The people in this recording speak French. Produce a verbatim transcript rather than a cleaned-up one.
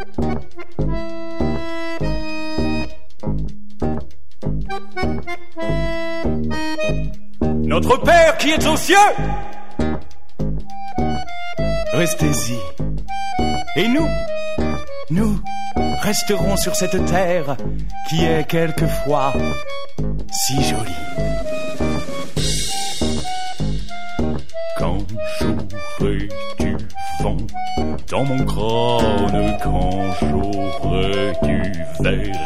Notre Père qui est aux cieux, restez-y. Et nous, nous resterons sur cette terre qui est quelquefois si jolie. Quand j'aurai du vent dans mon crâne, quand j'aurai du verre